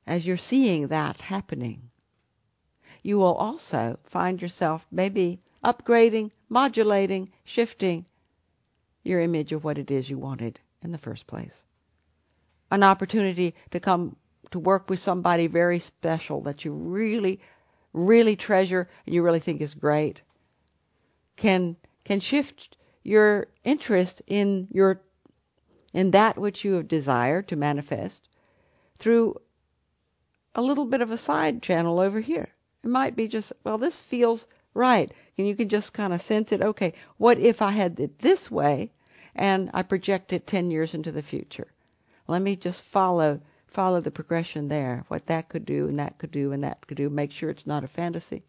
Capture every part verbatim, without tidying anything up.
as you're seeing that happening, you will also find yourself maybe upgrading, modulating, shifting your image of what it is you wanted in the first place. An opportunity to come to work with somebody very special that you really, really treasure and you really think is great can can shift your interest in your in that which you have desired to manifest through a little bit of a side channel over here. It might be just, well, this feels right. And you can just kind of sense it. Okay, what if I had it this way and I project it ten years into the future? Let me just follow follow the progression there, what that could do and that could do and that could do. Make sure it's not a fantasy.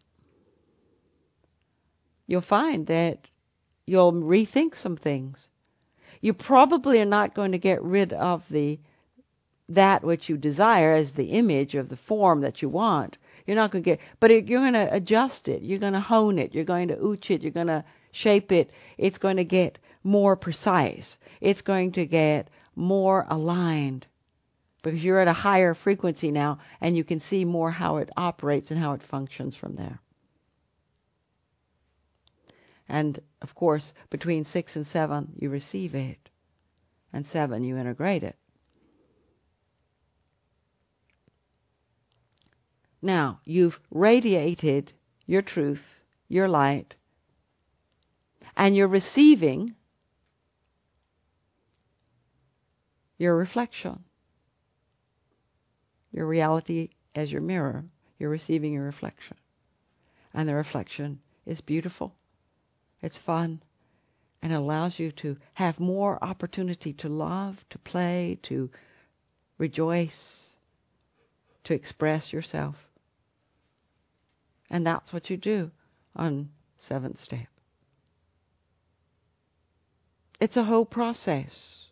You'll find that you'll rethink some things. You probably are not going to get rid of the that which you desire as the image of the form that you want. You're not going to get, but it, you're going to adjust it. You're going to hone it. You're going to ooch it. You're going to shape it. It's going to get more precise. It's going to get more aligned because you're at a higher frequency now and you can see more how it operates and how it functions from there. And, of course, between six and seven, you receive it. And seven, you integrate it. Now, you've radiated your truth, your light, and you're receiving your reflection. Your reality as your mirror, you're receiving your reflection. And the reflection is beautiful. It's fun. And it allows you to have more opportunity to love, to play, to rejoice, to express yourself. And that's what you do on seventh step. It's a whole process.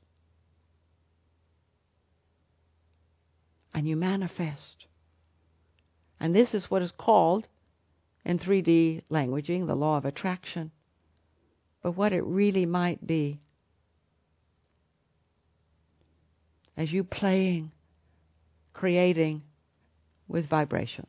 And you manifest. And this is what is called, in three D languaging, the law of attraction. But what it really might be, as you playing, creating with vibration.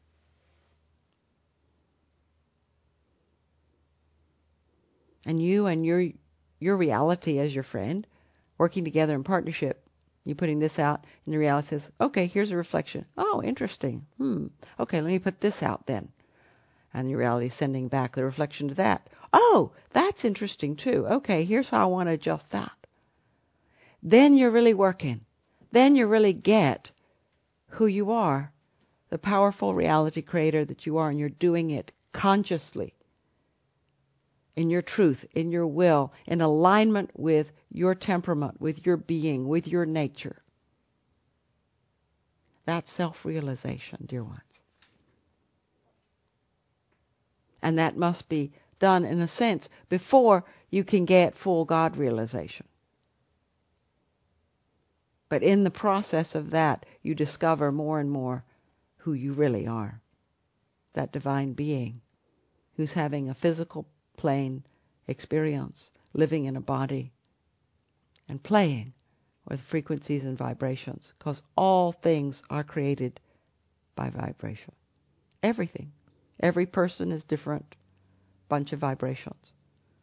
And you and your your reality as your friend, working together in partnership, you're putting this out, and the reality says, okay, here's a reflection. Oh, interesting. Hmm. Okay, let me put this out then. And the reality is sending back the reflection to that. Oh, that's interesting too. Okay, here's how I want to adjust that. Then you're really working. Then you really get who you are, the powerful reality creator that you are, and you're doing it consciously, in your truth, in your will, in alignment with your temperament, with your being, with your nature. That's self-realization, dear ones. And that must be done, in a sense, before you can get full God realization. But in the process of that, you discover more and more who you really are. That divine being who's having a physical plane experience, living in a body, and playing with frequencies and vibrations. Because all things are created by vibration. Everything. Every person is different. Bunch of vibrations.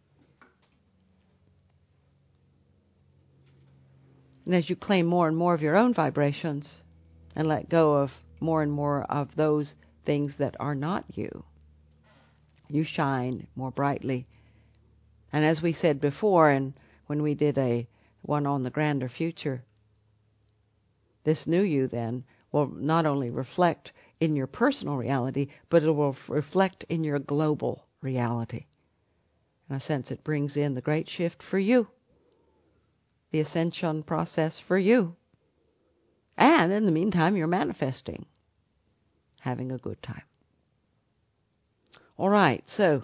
And as you claim more and more of your own vibrations and let go of more and more of those things that are not you, you shine more brightly. And as we said before, and when we did a one on the grander future, this new you then will not only reflect in your personal reality, but it will reflect in your global reality. In a sense, it brings in the great shift for you, the ascension process for you. And in the meantime, you're manifesting, having a good time. All right, so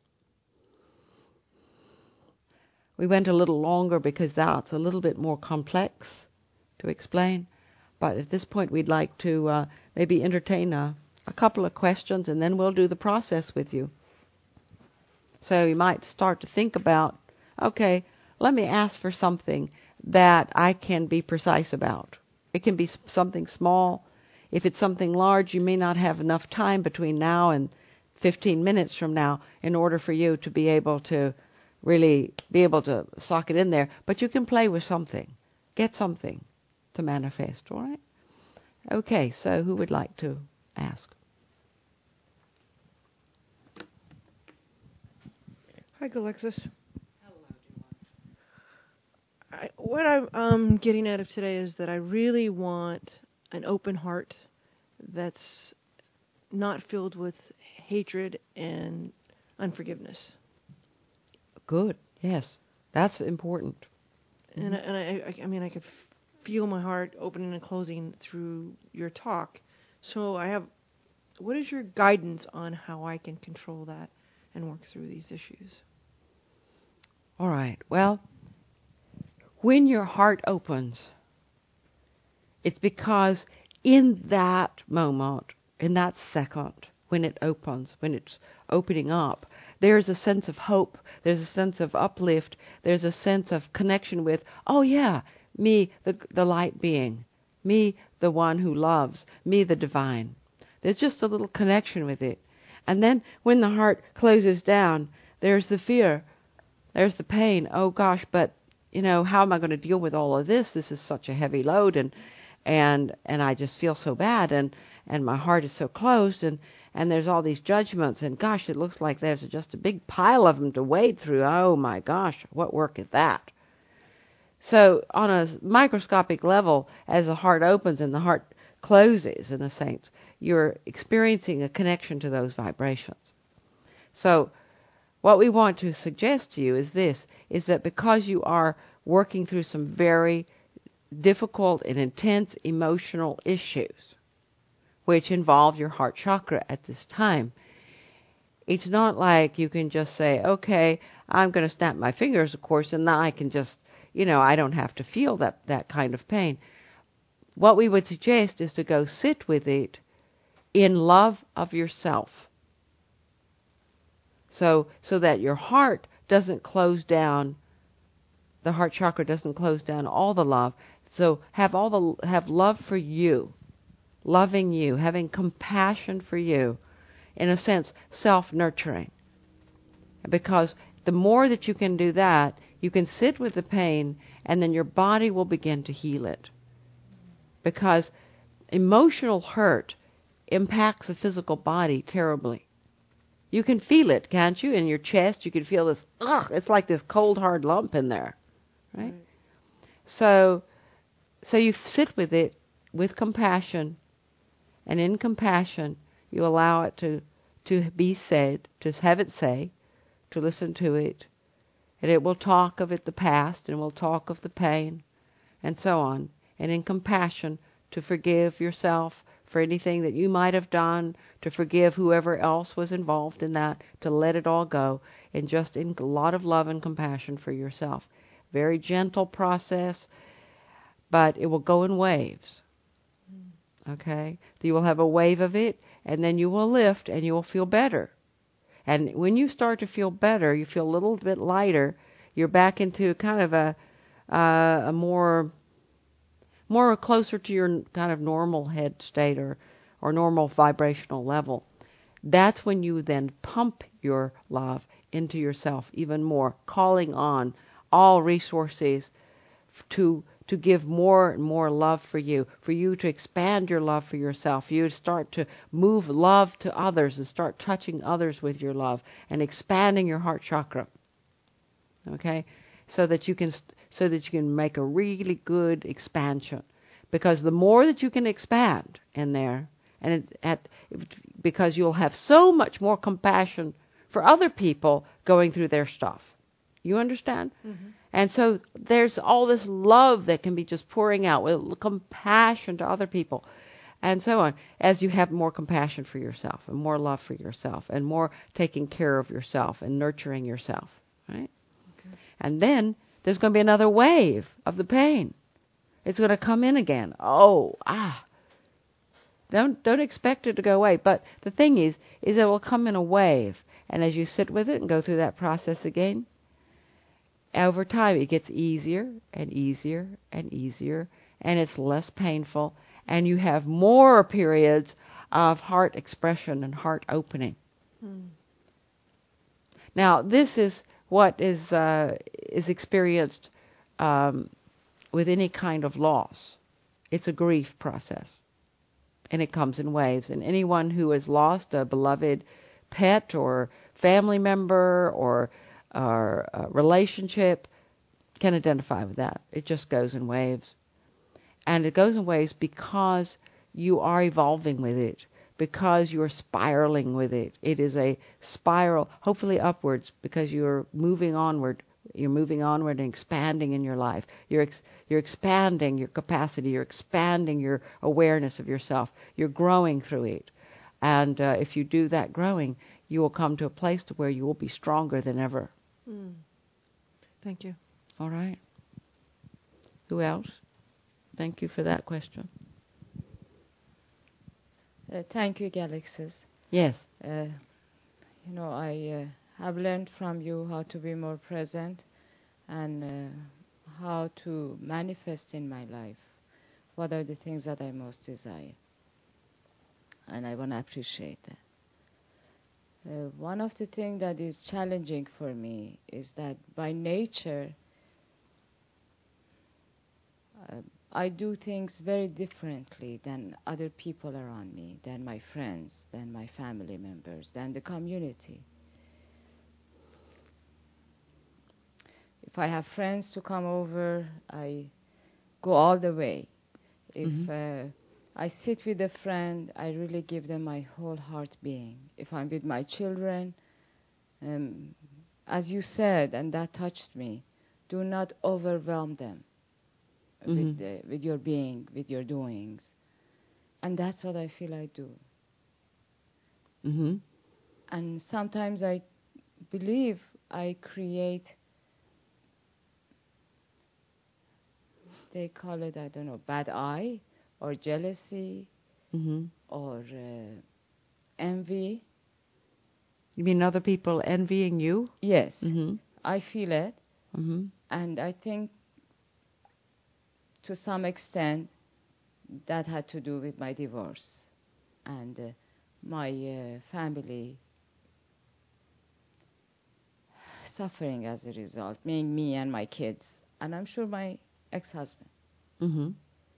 we went a little longer because that's a little bit more complex to explain. But at this point, we'd like to uh, maybe entertain a, a couple of questions, and then we'll do the process with you. So you might start to think about, okay, let me ask for something that I can be precise about. It can be something small. If it's something large, you may not have enough time between now and fifteen minutes from now in order for you to be able to really be able to sock it in there. But you can play with something. Get something to manifest, all right? Okay, so who would like to ask? Hi, Alexis. I, what I'm um, getting out of today is that I really want an open heart that's not filled with hatred and unforgiveness. Good. Yes, that's important. And, mm-hmm. and I, I, I mean, I could f- feel my heart opening and closing through your talk. So I have, what is your guidance on how I can control that and work through these issues? All right. Well, when your heart opens, it's because in that moment, in that second, when it opens, when it's opening up, there's a sense of hope, there's a sense of uplift, there's a sense of connection with, oh yeah, me, the, the light being, me, the one who loves, me, the divine. There's just a little connection with it. And then when the heart closes down, there's the fear, there's the pain. Oh gosh, but you know, how am I going to deal with all of this? This is such a heavy load, and and and I just feel so bad, and and my heart is so closed, and and there's all these judgments, and gosh, it looks like there's just a big pile of them to wade through. Oh my gosh, what work is that? So on a microscopic level, as the heart opens and the heart closes, in a sense, you're experiencing a connection to those vibrations. So what we want to suggest to you is this, is that because you are working through some very difficult and intense emotional issues, which involve your heart chakra at this time, it's not like you can just say, okay, I'm going to snap my fingers, of course, and now I can just, you know, I don't have to feel that, that kind of pain. What we would suggest is to go sit with it in love of yourself. So, so that your heart doesn't close down, the heart chakra doesn't close down all the love. So have all the, have love for you, loving you, having compassion for you, in a sense, self-nurturing. Because the more that you can do that, you can sit with the pain, and then your body will begin to heal it. Because emotional hurt impacts the physical body terribly. You can feel it, can't you? In your chest, you can feel this, ugh, it's like this cold, hard lump in there, right? right. So, so you sit with it with compassion, and in compassion, you allow it to, to be said, to have it say, to listen to it, and it will talk of it, the past, and will talk of the pain, and so on. And in compassion, to forgive yourself for anything that you might have done, to forgive whoever else was involved in that, to let it all go, and just in a lot of love and compassion for yourself. Very gentle process, but it will go in waves. Okay? You will have a wave of it, and then you will lift, and you will feel better. And when you start to feel better, you feel a little bit lighter, you're back into kind of a, uh, a more... more closer to your kind of normal head state or, or normal vibrational level. That's when you then pump your love into yourself even more, calling on all resources to to give more and more love for you, for you to expand your love for yourself, for you to start to move love to others and start touching others with your love and expanding your heart chakra. Okay? So that you can so that you can make a really good expansion, because the more that you can expand in there, and it, at because you'll have so much more compassion for other people going through their stuff. You understand? Mm-hmm. And so there's all this love that can be just pouring out with compassion to other people, and so on, as you have more compassion for yourself and more love for yourself and more taking care of yourself and nurturing yourself, right? And then there's going to be another wave of the pain. It's going to come in again. Oh, ah. Don't don't expect it to go away. But the thing is, is it will come in a wave. And as you sit with it and go through that process again, over time it gets easier and easier and easier. and it's less painful, and you have more periods of heart expression and heart opening. Mm. Now, this is what is uh, is experienced um, with any kind of loss. It's a grief process, and it comes in waves. And anyone who has lost a beloved pet or family member or, or a relationship can identify with that. It just goes in waves. And it goes in waves because you are evolving with it, because you're spiraling with it. It is a spiral, hopefully upwards, because you're moving onward. You're moving onward and expanding in your life. You're ex- you're expanding your capacity. You're expanding your awareness of yourself. You're growing through it. And uh, if you do that growing, you will come to a place to where you will be stronger than ever. Mm. Thank you. All right. Who else? Thank you for that question. Uh, thank you, Galaxies. Yes. Uh, you know, I uh, have learned from you how to be more present and uh, how to manifest in my life what are the things that I most desire. And I want to appreciate that. Uh, one of the things that is challenging for me is that by nature, uh, I do things very differently than other people around me, than my friends, than my family members, than the community. If I have friends to come over, I go all the way. If mm-hmm. uh, I sit with a friend, I really give them my whole heart being. If I'm with my children, um, as you said, and that touched me, do not overwhelm them mm-hmm. with, the, with your being, with your doings. And that's what I feel I do. Mm-hmm. And sometimes I believe I create, they call it, I don't know, bad eye or jealousy mm-hmm. or uh, envy. You mean other people envying you? Yes. Mm-hmm. I feel it. Mm-hmm. And I think to some extent that had to do with my divorce and uh, my uh, family suffering as a result, meaning me and my kids, and I'm sure my ex-husband. Mm-hmm.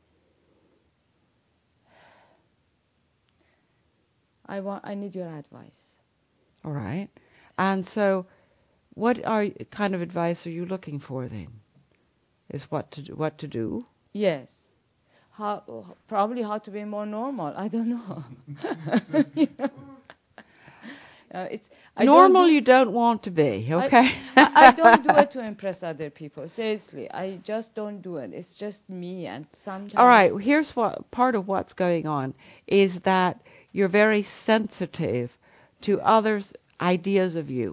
I want. I need your advice. All right. And so, what are kind of advice are you looking for then? Is what to do, what to do? Yes. How probably how to be more normal. I don't know. you know? Uh, it's I normal. Don't do, you don't want to be, okay? I, I don't do it to impress other people. Seriously, I just don't do it. It's just me, and sometimes. All right. Here's what part of what's going on is that you're very sensitive to others' ideas of you.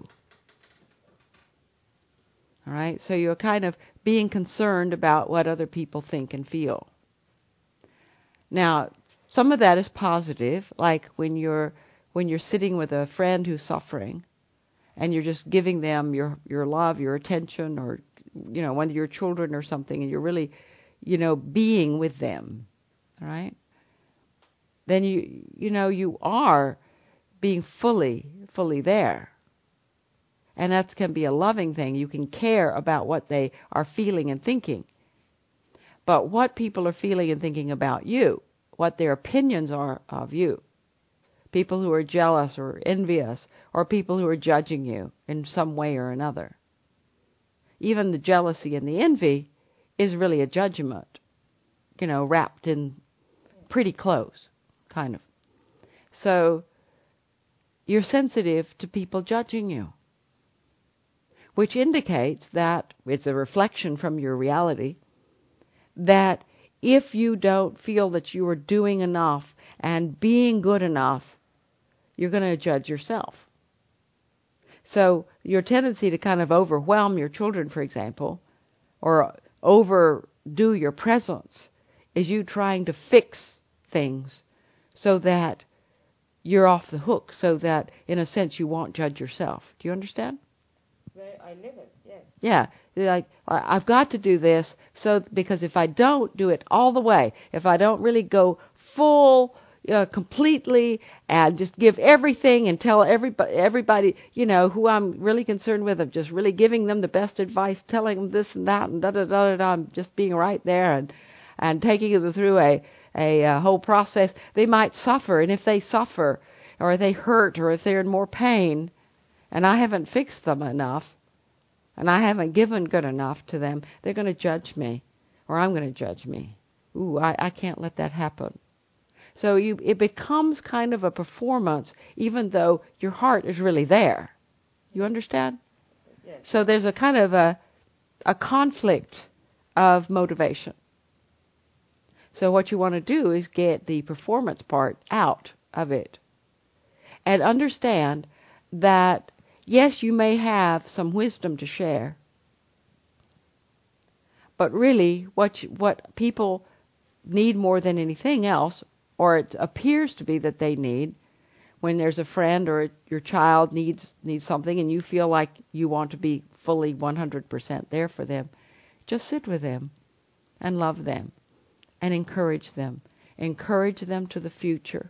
All right. So you're kind of being concerned about what other people think and feel. Now, some of that is positive, like when you're when you're sitting with a friend who's suffering and you're just giving them your, your love, your attention, or, you know, one of your children or something, and you're really, you know, being with them, all right? Then you, you know, you are being fully, fully there. And that can be a loving thing. You can care about what they are feeling and thinking. But what people are feeling and thinking about you, what their opinions are of you, people who are jealous or envious, or people who are judging you in some way or another. Even the jealousy and the envy is really a judgment, you know, wrapped in pretty close, kind of. So you're sensitive to people judging you, which indicates that it's a reflection from your reality, that if you don't feel that you are doing enough and being good enough, you're going to judge yourself. So your tendency to kind of overwhelm your children, for example, or overdo your presence, is you trying to fix things so that you're off the hook, so that, in a sense, you won't judge yourself. Do you understand? where I live it, yes. Yeah, like I- I've got to do this, so because if I don't do it all the way, if I don't really go full, uh, completely, and just give everything and tell everybody, everybody, you know, who I'm really concerned with, of just really giving them the best advice, telling them this and that, and da da da da da, I'm just being right there and and taking them through a a, a whole process, they might suffer, and if they suffer, or they hurt, or if they're in more pain, and I haven't fixed them enough, and I haven't given good enough to them, they're going to judge me, or I'm going to judge me. Ooh, I, I can't let that happen. So you, it becomes kind of a performance, even though your heart is really there. You understand? Yes. So there's a kind of a, a conflict of motivation. So what you want to do is get the performance part out of it. And understand that, yes, you may have some wisdom to share, but really what you, what people need more than anything else, or it appears to be that they need, when there's a friend or your child needs needs something and you feel like you want to be fully one hundred percent there for them, just sit with them and love them and encourage them. Encourage them to the future.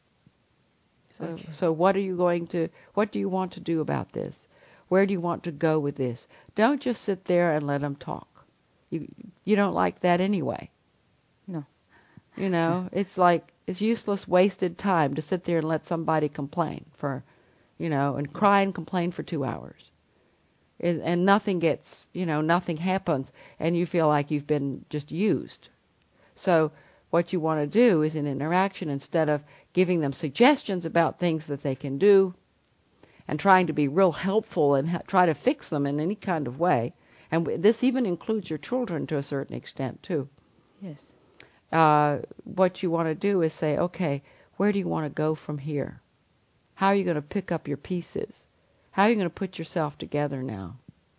So, Okay. so what are you going to, what do you want to do about this? Where do you want to go with this? Don't just sit there and let them talk. You you don't like that anyway. No. You know, it's like, it's useless, wasted time to sit there and let somebody complain for, you know, and cry and complain for two hours. It, and nothing gets, you know, nothing happens, and you feel like you've been just used. So what you want to do is an interaction, instead of giving them suggestions about things that they can do and trying to be real helpful and ha- try to fix them in any kind of way. And w- this even includes your children to a certain extent, too. Yes. Uh, what you want to do is say, okay, where do you want to go from here? How are you going to pick up your pieces? How are you going to put yourself together now?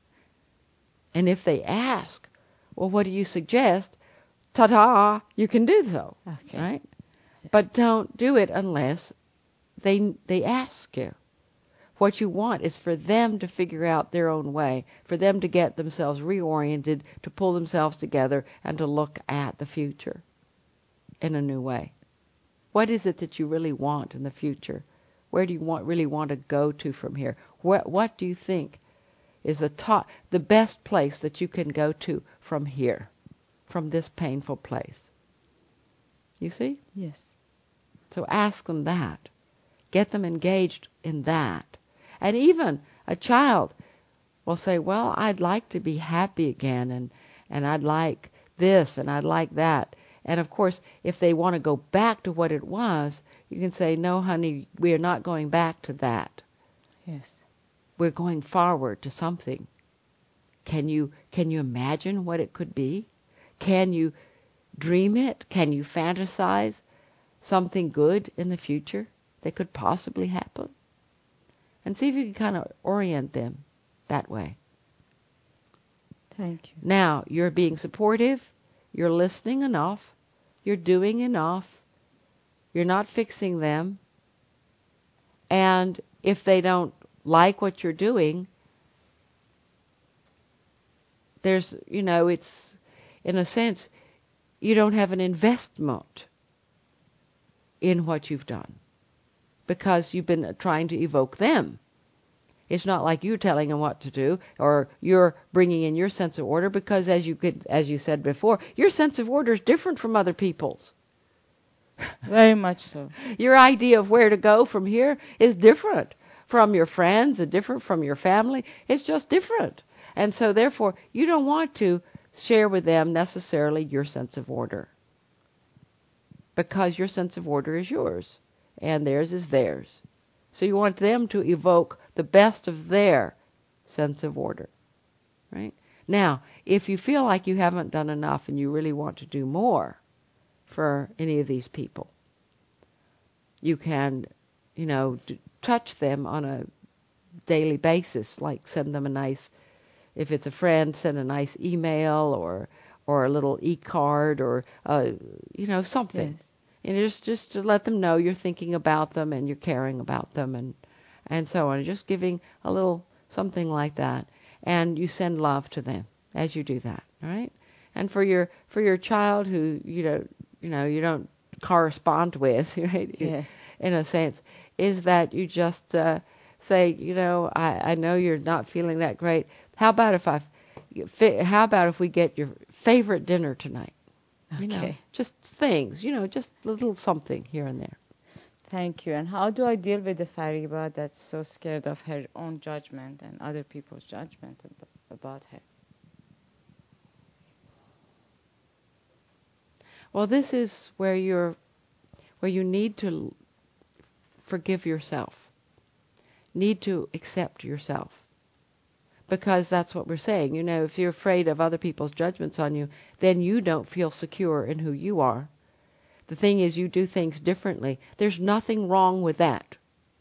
And if they ask, well, what do you suggest? Ta-da, you can do so, Okay. right? Yes. But don't do it unless they they ask you. What you want is for them to figure out their own way, for them to get themselves reoriented, to pull themselves together, and to look at the future in a new way. What is it that you really want in the future? Where do you want really want to go to from here? What what do you think is the top, the best place that you can go to from here, from this painful place? You see? Yes. So ask them that. Get them engaged in that. And even a child will say, well, I'd like to be happy again, and, and I'd like this, and I'd like that. And of course, if they want to go back to what it was, you can say, no, honey, we are not going back to that. Yes. We're going forward to something. Can you can you imagine what it could be? Can you dream it? Can you fantasize something good in the future that could possibly happen? And see if you can kind of orient them that way. Thank you. Now, you're being supportive, you're listening enough, you're doing enough, you're not fixing them, and if they don't like what you're doing, there's, you know, it's, in a sense, you don't have an investment in what you've done because you've been trying to evoke them. It's not like you're telling them what to do or you're bringing in your sense of order, because as you could, as you said before, your sense of order is different from other people's. Very much so. Your idea of where to go from here is different from your friends and different from your family. It's just different. And so therefore, you don't want to share with them necessarily your sense of order, because your sense of order is yours and theirs is theirs. So you want them to evoke the best of their sense of order, right? Now, if you feel like you haven't done enough and you really want to do more for any of these people, you can, you know, d- touch them on a daily basis, like send them a nice, if it's a friend, send a nice email or or a little e-card or, uh, you know, something. Yes. And just just to let them know you're thinking about them and you're caring about them and and so on. Just giving a little something like that. And you send love to them as you do that, all right? And for your for your child who you know you know you don't correspond with, right? Yes. In a sense, is that you just uh, say, you know, I, I know you're not feeling that great. How about if I, how about if we get your favorite dinner tonight? You know, Okay. just things, you know, just a little something here and there. Thank you. And how do I deal with the Fariba that's so scared of her own judgment and other people's judgment ab- about her? Well, this is where you're, where you need to forgive yourself, need to accept yourself. Because that's what we're saying. You know, if you're afraid of other people's judgments on you, then you don't feel secure in who you are. The thing is, you do things differently. There's nothing wrong with that.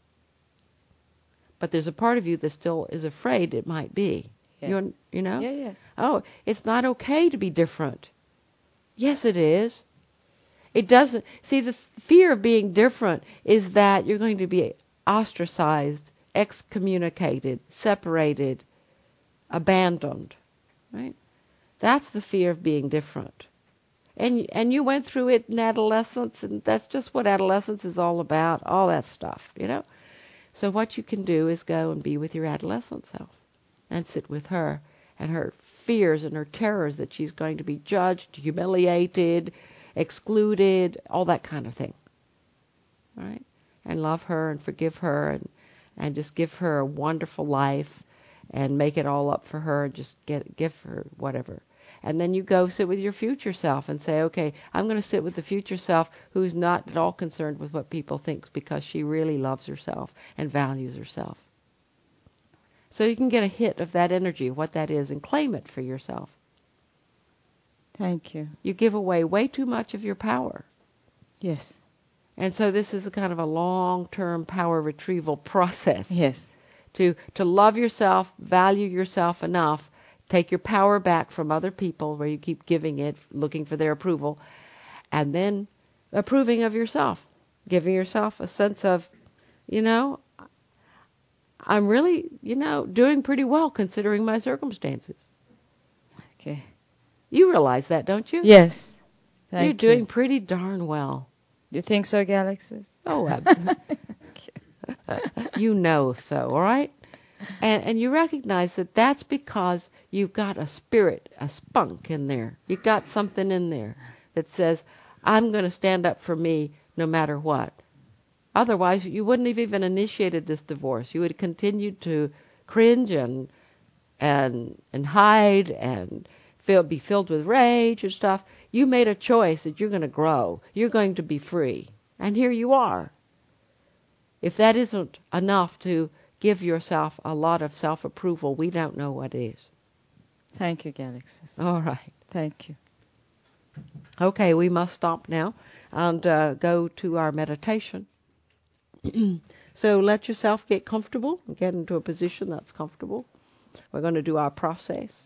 But there's a part of you that still is afraid it might be. Yes. You, you know? Yeah, yes. Oh, it's not okay to be different. Yes, it is. It doesn't. See, the fear of being different is that you're going to be ostracized, excommunicated, separated, abandoned, right? That's the fear of being different. And and you went through it in adolescence, and that's just what adolescence is all about, all that stuff, you know? So what you can do is go and be with your adolescent self and sit with her and her fears and her terrors that she's going to be judged, humiliated, excluded, all that kind of thing, all right? And love her and forgive her and, and just give her a wonderful life and make it all up for her and just get give her whatever. And then you go sit with your future self and say, okay, I'm going to sit with the future self who's not at all concerned with what people think because she really loves herself and values herself. So you can get a hit of that energy, what that is, and claim it for yourself. Thank you. You give away way too much of your power. Yes. And so this is a kind of a long-term power retrieval process. Yes. To to love yourself, value yourself enough, take your power back from other people where you keep giving it, looking for their approval, and then approving of yourself, giving yourself a sense of, you know, I'm really, you know, doing pretty well considering my circumstances. Okay. You realize that, don't you? Yes. Thank You're doing you. pretty darn well. You think so, Galaxy? Oh, uh, you know so, all right? And and you recognize that that's because you've got a spirit, a spunk in there. You've got something in there that says, I'm going to stand up for me no matter what. Otherwise, you wouldn't have even initiated this divorce. You would have continued to cringe and and and hide and feel, be filled with rage and stuff. You made a choice that you're going to grow. You're going to be free. And here you are. If that isn't enough to give yourself a lot of self-approval, we don't know what is. Thank you, Galaxy. All right. Thank you. Okay, we must stop now and uh, go to our meditation. So let yourself get comfortable, get into a position that's comfortable. We're going to do our process.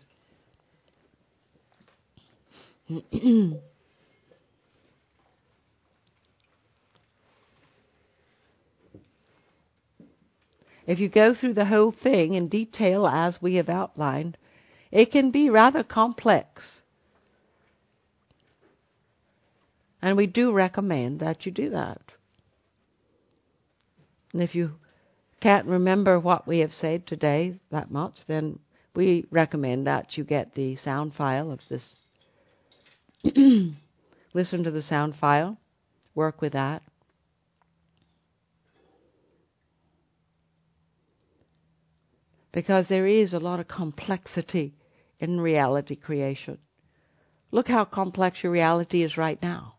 If you go through the whole thing in detail as we have outlined, it can be rather complex. And we do recommend that you do that. And if you can't remember what we have said today that much, then we recommend that you get the sound file of this. Listen to the sound file. Work with that. Because there is a lot of complexity in reality creation. Look how complex your reality is right now.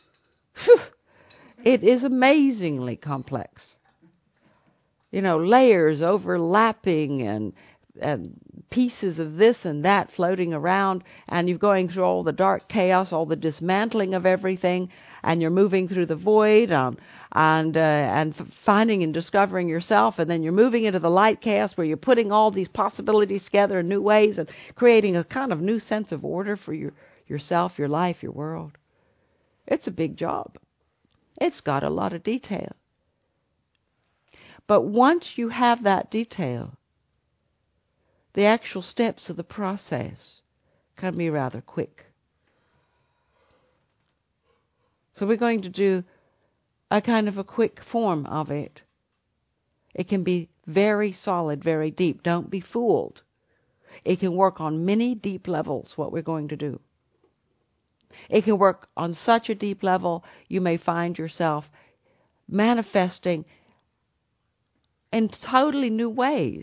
It is amazingly complex. You know, layers overlapping and, and pieces of this and that floating around, and you're going through all the dark chaos, all the dismantling of everything, and you're moving through the void um, and uh, and f- finding and discovering yourself, and then you're moving into the light chaos where you're putting all these possibilities together in new ways and creating a kind of new sense of order for your yourself, your life, your world. It's a big job. It's got a lot of detail. But once you have that detail, the actual steps of the process can be rather quick. So we're going to do a kind of a quick form of it. It can be very solid, very deep. Don't be fooled. It can work on many deep levels, what we're going to do. It can work on such a deep level, you may find yourself manifesting in totally new ways.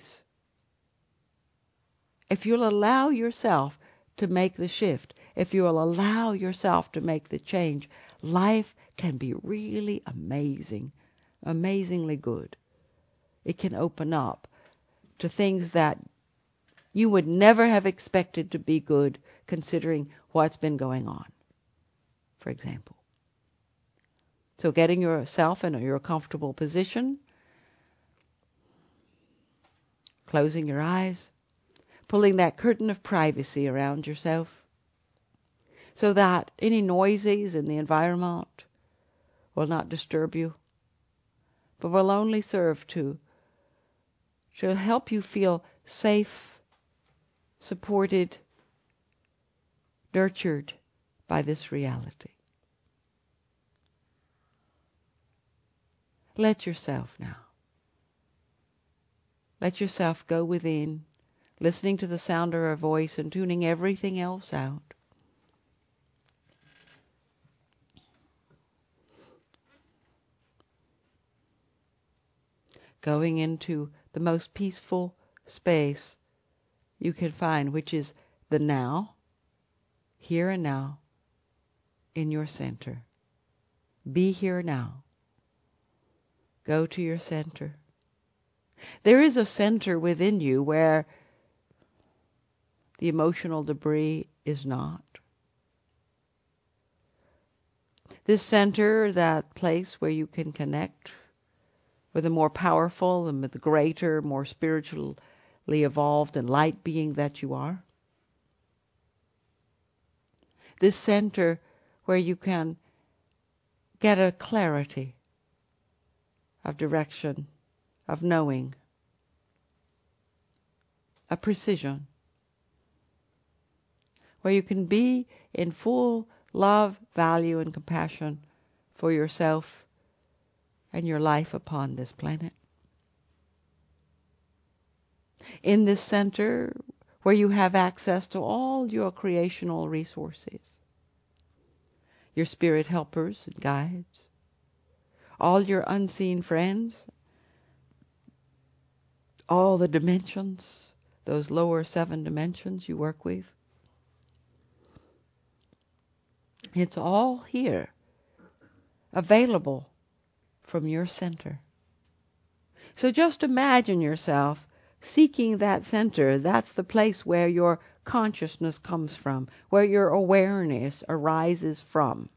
If you'll allow yourself to make the shift, if you'll allow yourself to make the change, life can be really amazing, amazingly good. It can open up to things that you would never have expected to be good, considering what's been going on, for example. So getting yourself in your comfortable position, closing your eyes, pulling that curtain of privacy around yourself, so that any noises in the environment will not disturb you, but will only serve to, to help you feel safe, supported, nurtured by this reality. Let yourself now. Let yourself go within, listening to the sound of our voice and tuning everything else out. Going into the most peaceful space you can find, which is the now, here and now, in your center. Be here now. Go to your center. There is a center within you where the emotional debris is not. This center, that place where you can connect with a more powerful and with the greater, more spiritually evolved and light being that you are. This center where you can get a clarity of direction, of knowing, a precision, where you can be in full love, value, and compassion for yourself and your life upon this planet. In this center, where you have access to all your creational resources, your spirit helpers and guides, all your unseen friends, all the dimensions, those lower seven dimensions you work with. It's all here, available from your center. So just imagine yourself seeking that center. That's the place where your consciousness comes from, where your awareness arises from.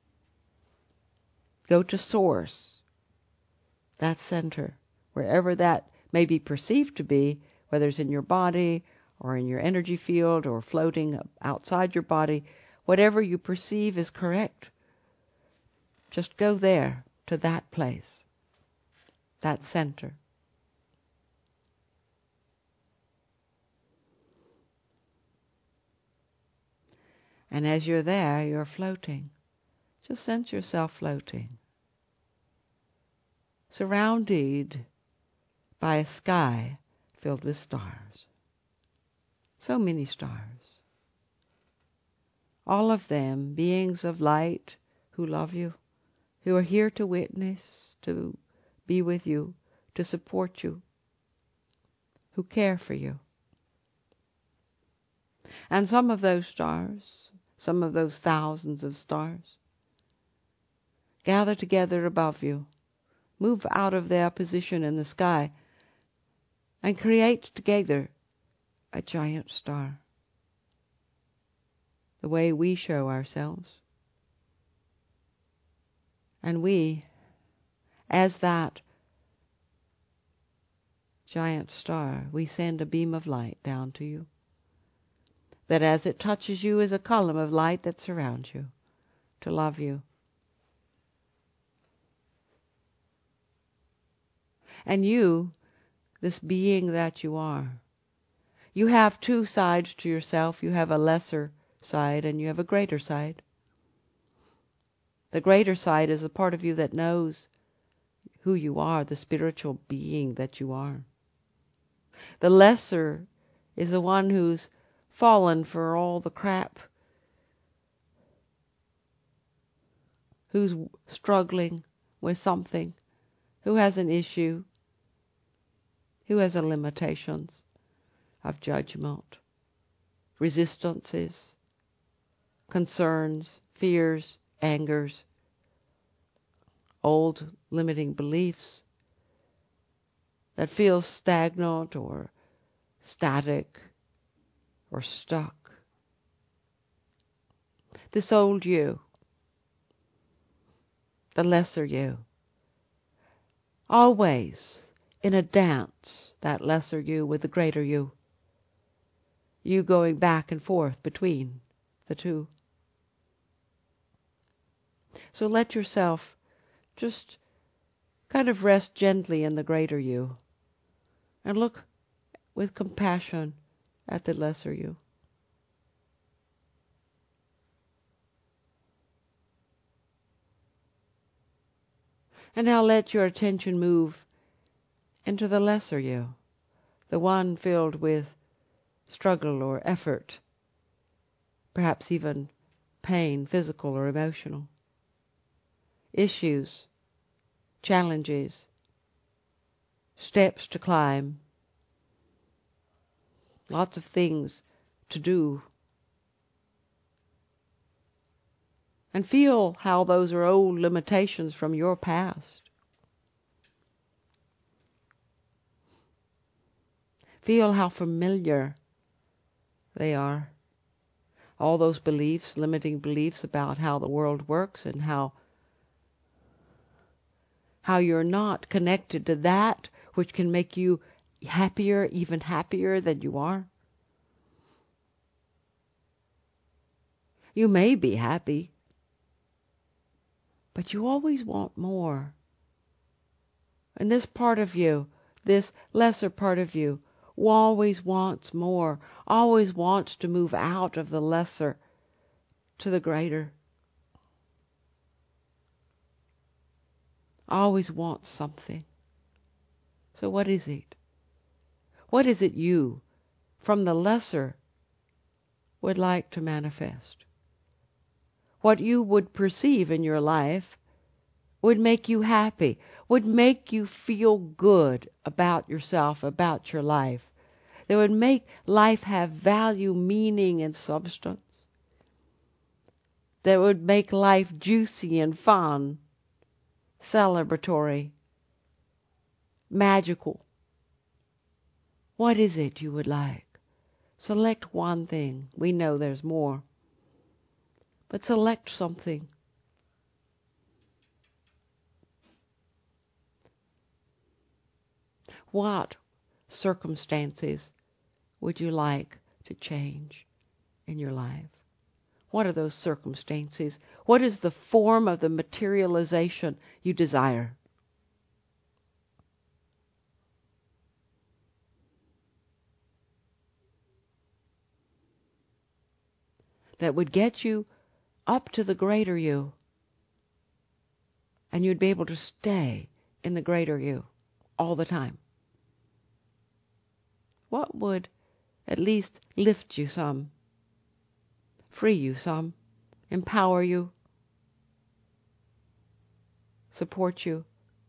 Go to source, that center, wherever that may be perceived to be, whether it's in your body or in your energy field or floating outside your body, whatever you perceive is correct. Just go there, to that place, that center. And as you're there, you're floating. Just sense yourself floating, surrounded by a sky filled with stars. So many stars. All of them beings of light who love you, who are here to witness, to be with you, to support you, who care for you. And some of those stars, some of those thousands of stars, gather together above you, move out of their position in the sky, and create together a giant star. The way we show ourselves. And we, as that giant star, we send a beam of light down to you, that as it touches you is a column of light that surrounds you, to love you. And you, this being that you are, You have two sides to yourself. You have a lesser side and you have a greater side. The greater side is a part of you that knows who you are, the spiritual being that you are. The lesser is the one who's fallen for all the crap, who's struggling with something, who has an issue, who has a limitations of judgment, resistances, concerns, fears, angers, old limiting beliefs that feel stagnant or static or stuck. This old you, the lesser you, always in a dance, that lesser you with the greater you, you going back and forth between the two. So let yourself just kind of rest gently in the greater you and look with compassion at the lesser you. And now let your attention move into the lesser you, the one filled with struggle or effort, perhaps even pain, physical or emotional, issues, challenges, steps to climb, lots of things to do. And feel how those are old limitations from your past. Feel how familiar they are. All those beliefs, limiting beliefs about how the world works and how how you're not connected to that which can make you happier, even happier than you are. You may be happy, but you always want more. And this part of you, this lesser part of you, always wants more, always wants to move out of the lesser to the greater. Always wants something. So what is it? What is it you, from the lesser, would like to manifest? What you would perceive in your life would make you happy, would make you feel good about yourself, about your life, that would make life have value, meaning, and substance, that would make life juicy and fun, celebratory, magical. What is it you would like? Select one thing. We know there's more. But select something. What circumstances would you like to change in your life? What are those circumstances? What is the form of the materialization you desire? That would get you up to the greater you, and you'd be able to stay in the greater you all the time. What would at least lift you some, free you some, empower you, support you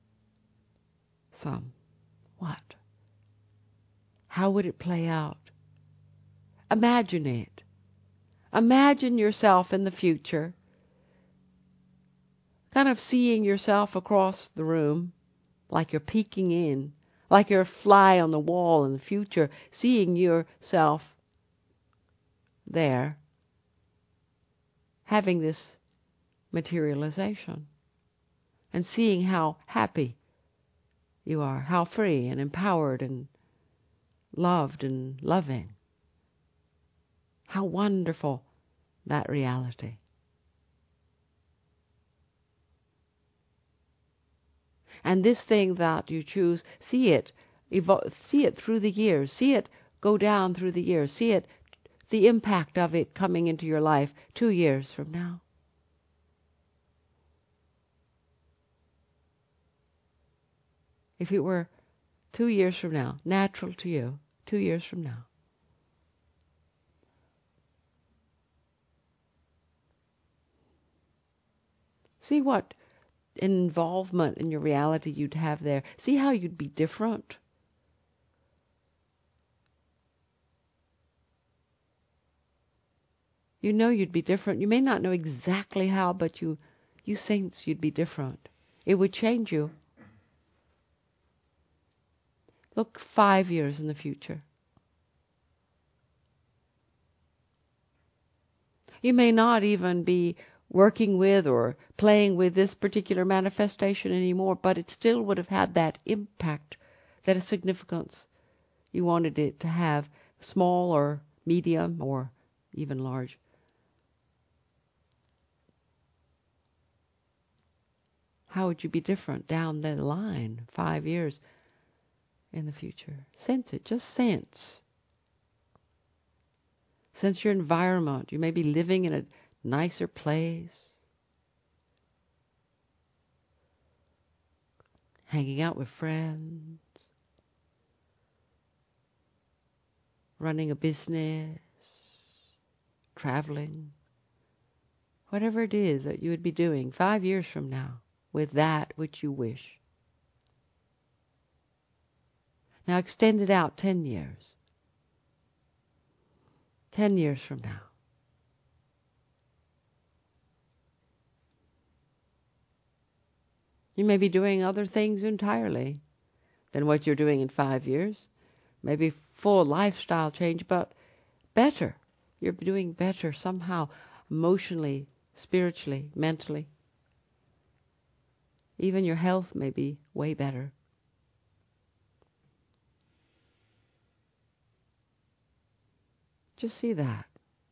some? What? How would it play out? Imagine it. Imagine yourself in the future, kind of seeing yourself across the room, like you're peeking in, like you're a fly on the wall in the future, seeing yourself there, having this materialization, and seeing how happy you are, how free and empowered and loved and loving. How wonderful that reality. And this thing that you choose, see it, evo- see it through the years, see it go down through the years. See it, the impact of it coming into your life two years from now. If it were two years from now, natural to you, two years from now. See what involvement in your reality you'd have there. See how you'd be different. You know you'd be different. You may not know exactly how, but you, you sense you'd be different. It would change you. Look five years in the future. You may not even be working with or playing with this particular manifestation anymore, but it still would have had that impact, that significance you wanted it to have, small or medium or even large. How would you be different down the line, five years in the future? Sense it, just sense. Sense your environment. You may be living in a nicer place, hanging out with friends, running a business, traveling, whatever it is that you would be doing five years from now with that which you wish. Now extend it out ten years. Ten years from now. You may be doing other things entirely than what you're doing in five years. Maybe full lifestyle change, but better. You're doing better somehow, emotionally, spiritually, mentally. Even your health may be way better. Just see that.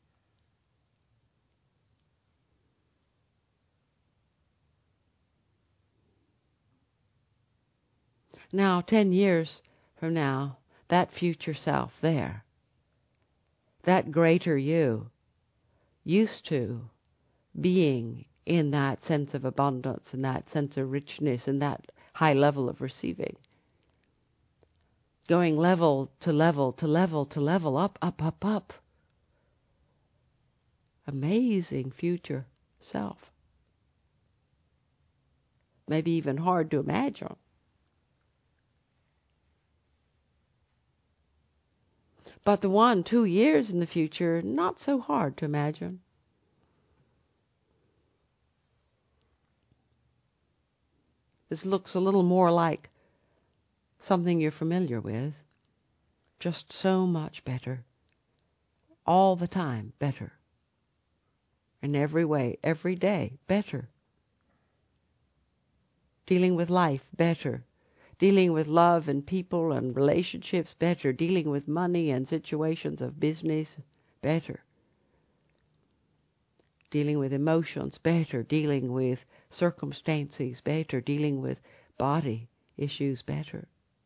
Now, ten years from now, that future self there, that greater you, used to being in that sense of abundance and that sense of richness and that high level of receiving, going level to level to level to level, up, up, up, up. Amazing future self. Maybe even hard to imagine. But the one two years in the future, not so hard to imagine. This looks a little more like something you're familiar with, just so much better, all the time better, in every way, every day better, dealing with life better, dealing with love and people and relationships better, dealing with money and situations of business better, dealing with emotions better, dealing with circumstances better, dealing with body issues better.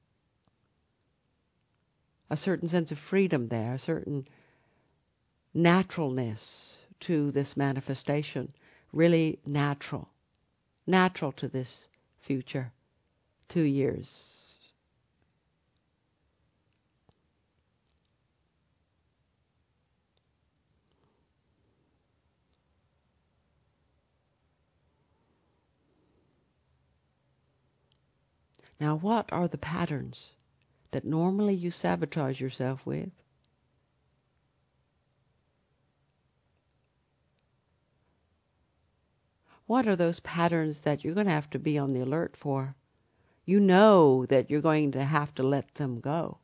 A certain sense of freedom there, a certain naturalness to this manifestation, really natural, natural to this future two years. Now, what are the patterns that normally you sabotage yourself with? What are those patterns that you're going to have to be on the alert for? You know that you're going to have to let them go.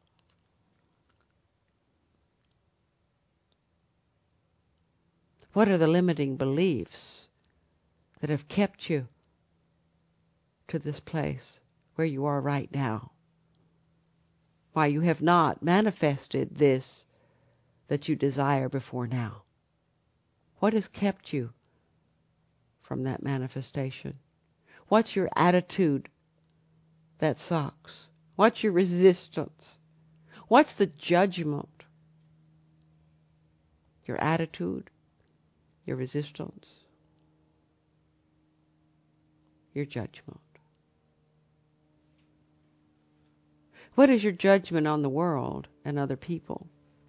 What are the limiting beliefs that have kept you to this place where you are right now? Why you have not manifested this that you desire before now? What has kept you from that manifestation? What's your attitude that sucks? What's your resistance? What's the judgment? Your attitude, your resistance, your judgment. What is your judgment on the world and other people?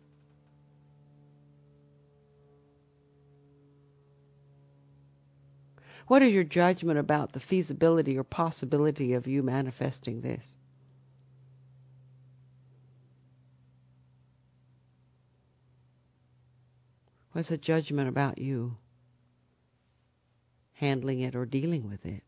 What is your judgment about the feasibility or possibility of you manifesting this? What's a judgment about you handling it or dealing with it?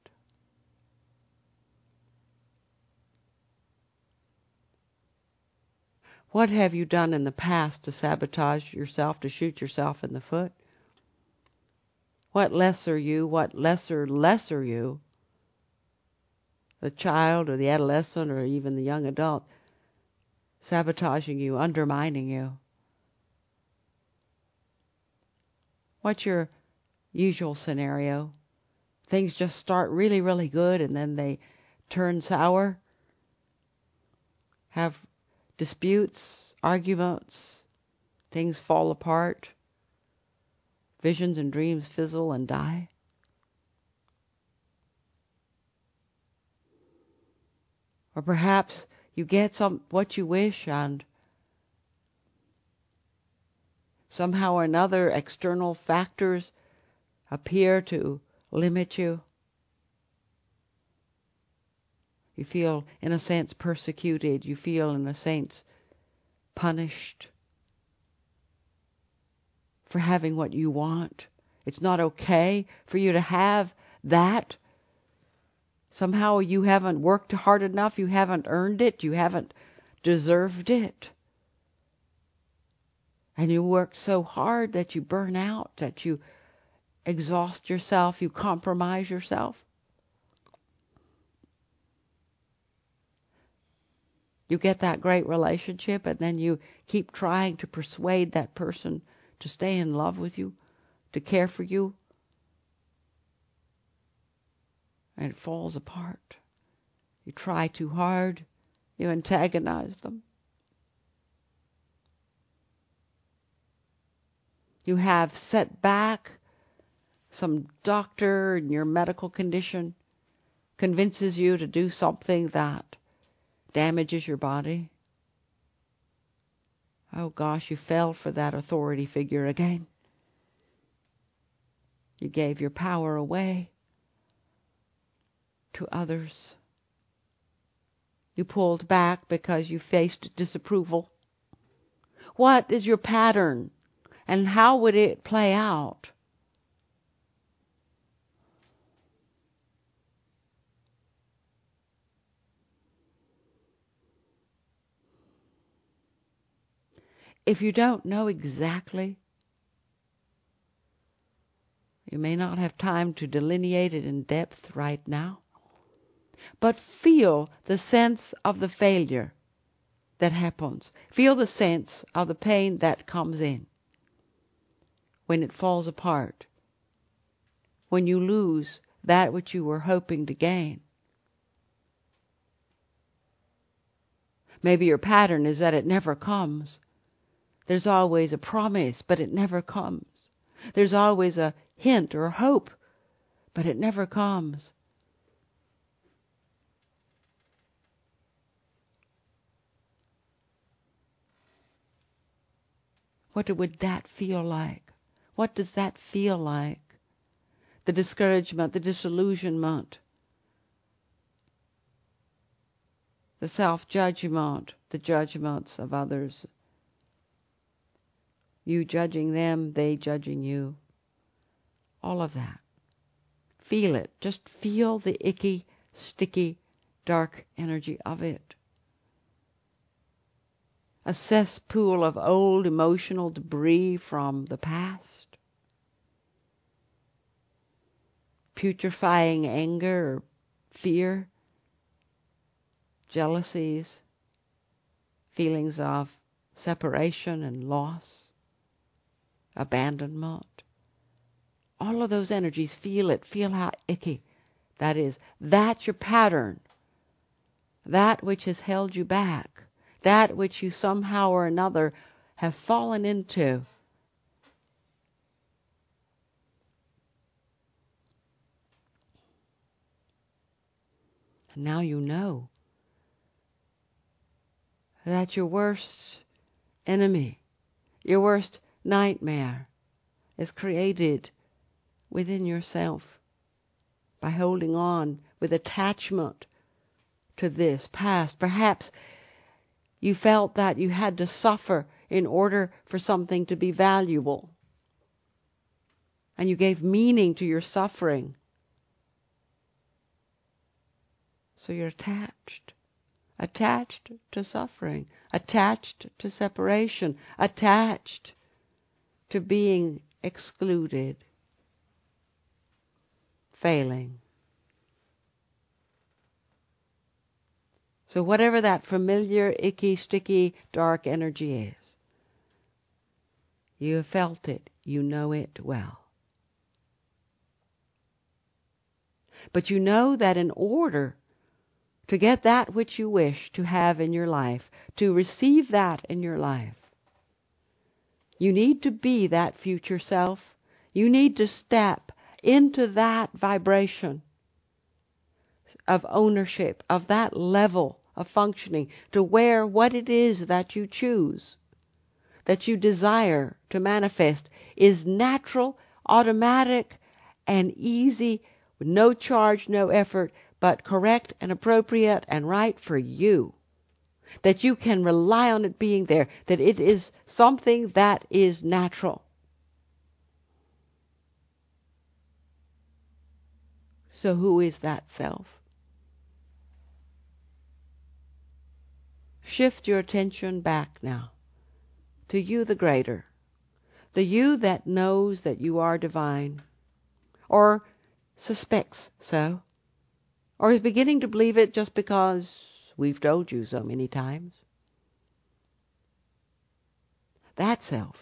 What have you done in the past to sabotage yourself, to shoot yourself in the foot? What lesser you, what lesser, lesser you, the child or the adolescent or even the young adult, sabotaging you, undermining you? What's your usual scenario? Things just start really, really good and then they turn sour, have disputes, arguments, things fall apart, visions and dreams fizzle and die. Or perhaps you get some what you wish and somehow or another external factors appear to limit you. You feel, in a sense, persecuted. You feel, in a sense, punished for having what you want. It's not okay for you to have that. Somehow you haven't worked hard enough. You haven't earned it. You haven't deserved it. And you work so hard that you burn out, that you exhaust yourself, you compromise yourself. You get that great relationship and then you keep trying to persuade that person to stay in love with you, to care for you. And it falls apart. You try too hard. You antagonize them. You have set back. Some doctor in your medical condition convinces you to do something that damages your body. Oh gosh, you fell for that authority figure again. You gave your power away to others. You pulled back because you faced disapproval. What is your pattern? And how would it play out? If you don't know exactly, you may not have time to delineate it in depth right now, but feel the sense of the failure that happens. Feel the sense of the pain that comes in when it falls apart, when you lose that which you were hoping to gain. Maybe your pattern is that it never comes. There's always a promise, but it never comes. There's always a hint or a hope, but it never comes. What would that feel like? What does that feel like? The discouragement, the disillusionment, the self-judgment, the judgments of others. You judging them, they judging you. All of that. Feel it. Just feel the icky, sticky, dark energy of it. A cesspool of old emotional debris from the past. Putrefying anger or fear. Jealousies. Feelings of separation and loss. Abandonment. All of those energies, feel it. Feel how icky that is. That's your pattern. That which has held you back. that which you somehow or another have fallen into. And now you know that your worst enemy, your worst nightmare, is created within yourself by holding on with attachment to this past. Perhaps you felt that you had to suffer in order for something to be valuable, and you gave meaning to your suffering. So you're attached. Attached to suffering. Attached to separation. Attached to being excluded. Failing. So whatever that familiar, icky, sticky, dark energy is, you have felt it. You know it well. But you know that in order to get that which you wish to have in your life, to receive that in your life, you need to be that future self. You need to step into that vibration of ownership, of that level of functioning, to where what it is that you choose, that you desire to manifest, is natural, automatic, and easy, with no charge, no effort, but correct and appropriate and right for you. That you can rely on it being there, that it is something that is natural. So who is that self? Shift your attention back now to you, the greater, the you that knows that you are divine, or suspects so, or is beginning to believe it just because we've told you so many times. That self.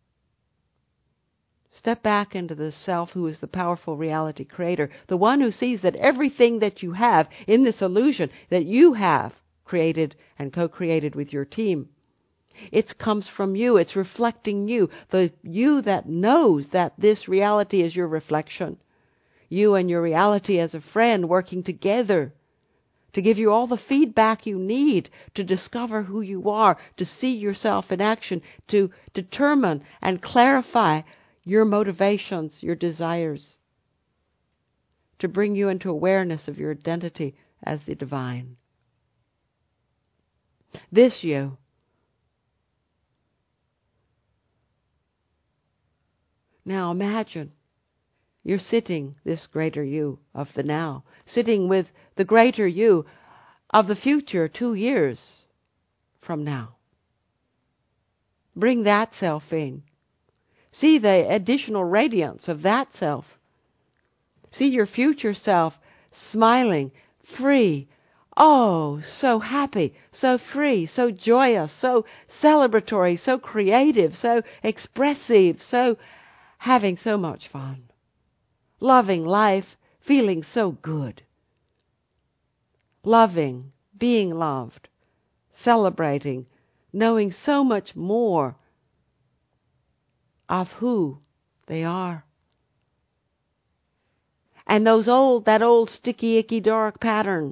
Step back into the self who is the powerful reality creator, the one who sees that everything that you have in this illusion that you have created and co-created with your team, it comes from you, it's reflecting you, the you that knows that this reality is your reflection. You and your reality as a friend working together to give you all the feedback you need to discover who you are, to see yourself in action, to determine and clarify your motivations, your desires, to bring you into awareness of your identity as the divine. This you. Now imagine you're sitting, this greater you of the now, sitting with the greater you of the future two years from now. Bring that self in. See the additional radiance of that self. See your future self smiling, free. Oh, so happy, so free, so joyous, so celebratory, so creative, so expressive, so having so much fun. Loving life, feeling so good. Loving, being loved, celebrating, knowing so much more of who they are. And those old, that old sticky, icky, dark pattern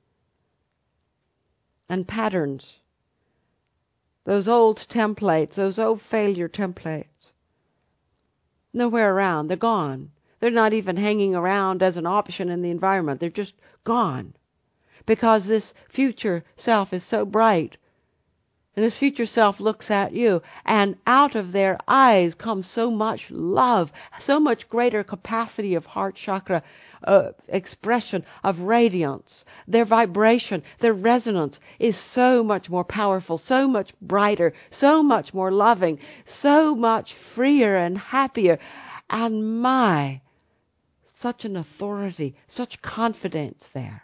and patterns, those old templates, those old failure templates, nowhere around, they're gone. They're not even hanging around as an option in the environment. They're just gone. Because this future self is so bright. And this future self looks at you, and out of their eyes comes so much love, so much greater capacity of heart chakra uh, expression, of radiance. Their vibration, their resonance is so much more powerful, so much brighter, so much more loving, so much freer and happier. And my, such an authority, such confidence there.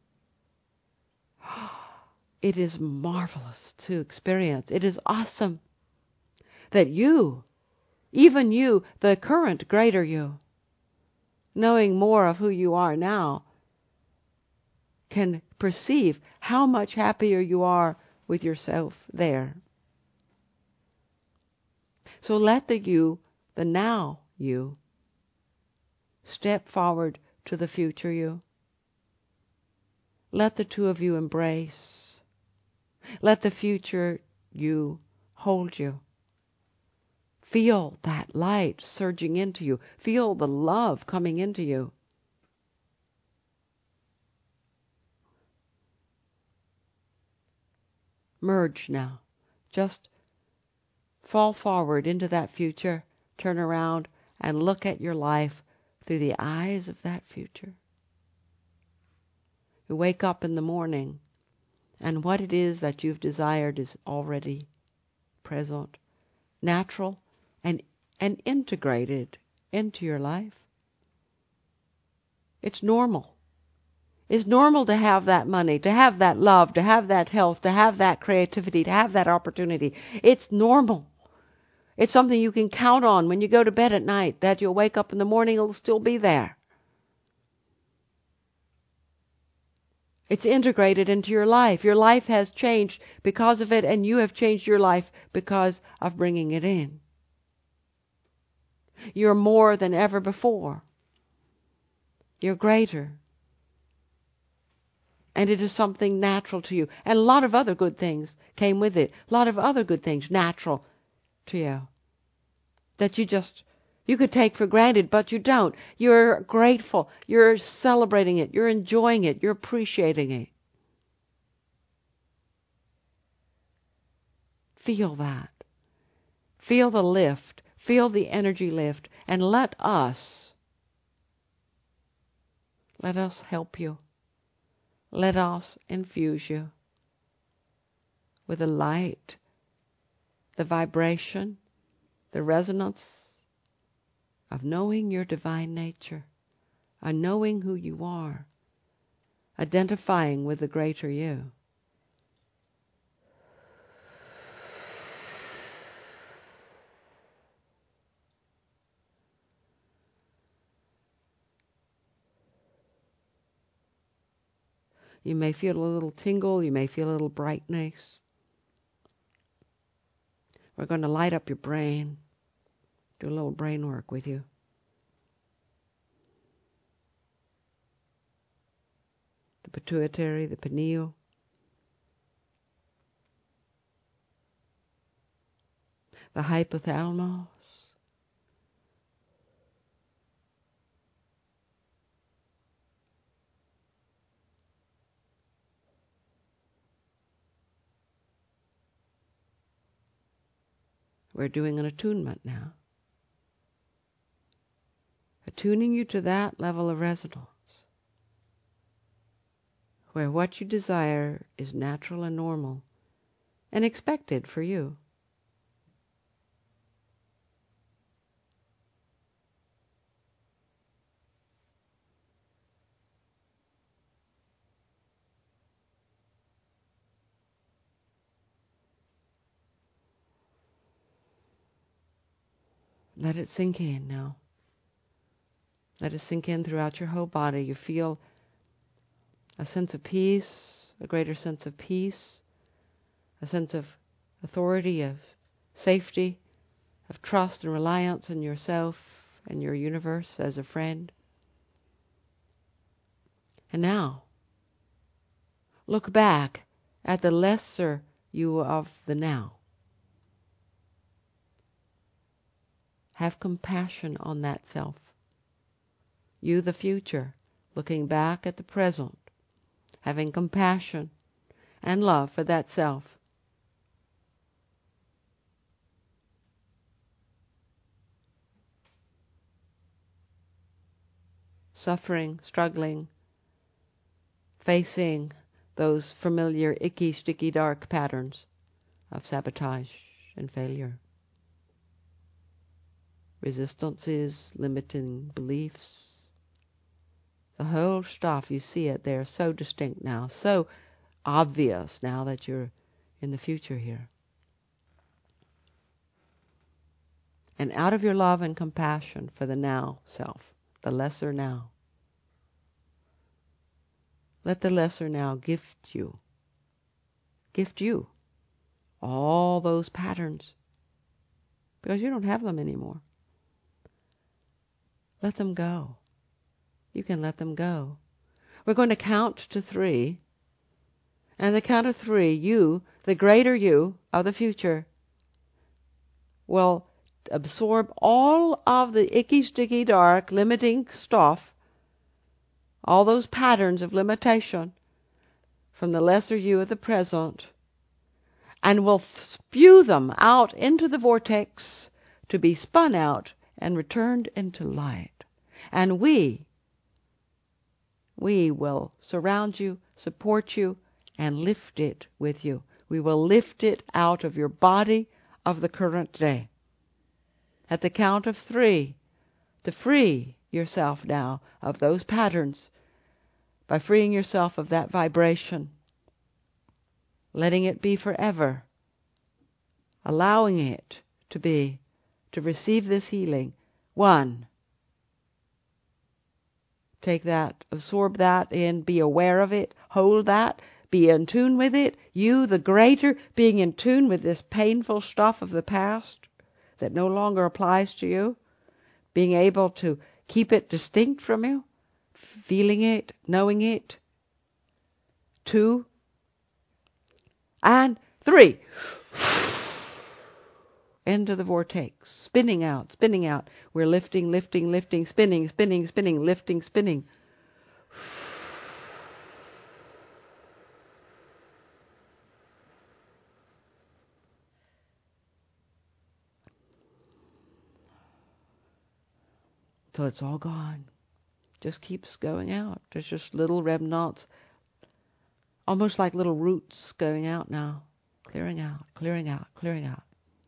It is marvelous to experience. It is awesome that you, even you, the current greater you, knowing more of who you are now, can perceive how much happier you are with yourself there. So let the you, the now you, step forward to the future you. Let the two of you embrace. Let the future you hold you. Feel that light surging into you. Feel the love coming into you. Merge now. Just fall forward into that future. Turn around and look at your life through the eyes of that future. You wake up in the morning, and what it is that you've desired is already present, natural, and, and integrated into your life. It's normal. It's normal to have that money, to have that love, to have that health, to have that creativity, to have that opportunity. It's normal. It's something you can count on when you go to bed at night, that you'll wake up in the morning, it'll still be there. It's integrated into your life. Your life has changed because of it, and you have changed your life because of bringing it in. You're more than ever before. You're greater. And it is something natural to you. And a lot of other good things came with it. A lot of other good things natural to you. That you just, you could take for granted, but you don't. You're grateful. You're celebrating it. You're enjoying it. You're appreciating it. Feel that. Feel the lift. Feel the energy lift. And let us, let us help you. Let us infuse you with the light, the vibration, the resonance of knowing your divine nature, of knowing who you are, identifying with the greater you. You may feel a little tingle, you may feel a little brightness. We're going to light up your brain, do a little brain work with you. The pituitary, the pineal. The hypothalamus. We're doing an attunement now. Attuning you to that level of resonance, where what you desire is natural and normal and expected for you. Let it sink in now. Let it sink in throughout your whole body. You feel a sense of peace, a greater sense of peace, a sense of authority, of safety, of trust and reliance in yourself and your universe as a friend. And now, look back at the lesser you of the now. Have compassion on that self. You, the future, looking back at the present, having compassion and love for that self. Suffering, struggling, facing those familiar icky, sticky, dark patterns of sabotage and failure. Resistances, limiting beliefs. The whole stuff, you see it there, so distinct now, so obvious now that you're in the future here. And out of your love and compassion for the now self, the lesser now, let the lesser now gift you, gift you all those patterns, because you don't have them anymore. Let them go. You can let them go. We're going to count to three. And the count of three, you, the greater you of the future, will absorb all of the icky, sticky, dark, limiting stuff, all those patterns of limitation from the lesser you of the present, and will spew them out into the vortex to be spun out and returned into light. And we, we will surround you, support you, and lift it with you. We will lift it out of your body of the current day. At the count of three, to free yourself now of those patterns, by freeing yourself of that vibration, letting it be forever, allowing it to be, to receive this healing. One, take that, absorb that in, be aware of it, hold that, be in tune with it. You, the greater, being in tune with this painful stuff of the past that no longer applies to you, being able to keep it distinct from you, feeling it, knowing it. Two, and three. Into the vortex, spinning out, spinning out. We're lifting, lifting, lifting, spinning, spinning, spinning, lifting, spinning. So it's all gone. Just keeps going out. There's just little remnants, almost like little roots going out now. Clearing out, clearing out, clearing out.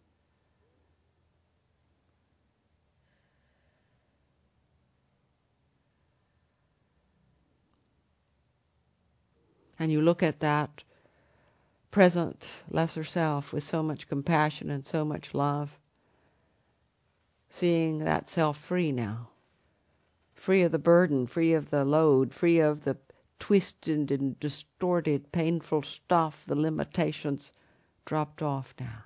And you look at that present lesser self with so much compassion and so much love, seeing that self free now, free of the burden, free of the load, free of the twisted and distorted, painful stuff, the limitations dropped off now.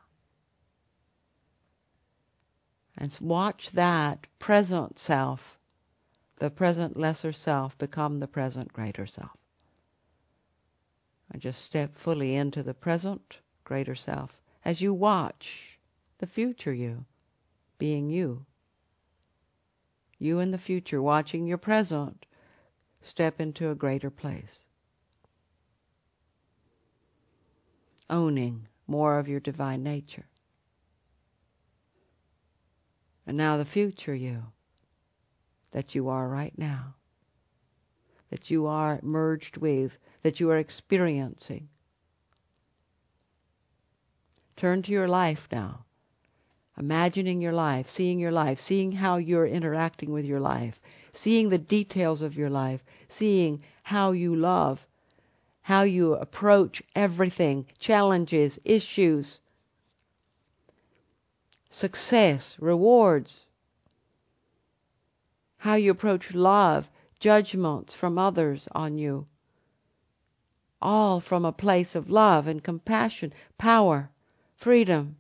And watch that present self, the present lesser self, become the present greater self. And just step fully into the present greater self as you watch the future you being you. You in the future watching your present step into a greater place. Owning more of your divine nature. And now the future you that you are right now, that you are merged with, that you are experiencing. Turn to your life now, imagining your life, seeing your life, seeing how you're interacting with your life, seeing the details of your life, seeing how you love, how you approach everything, challenges, issues, success, rewards, how you approach love, judgments from others on you, all from a place of love and compassion, power, freedom.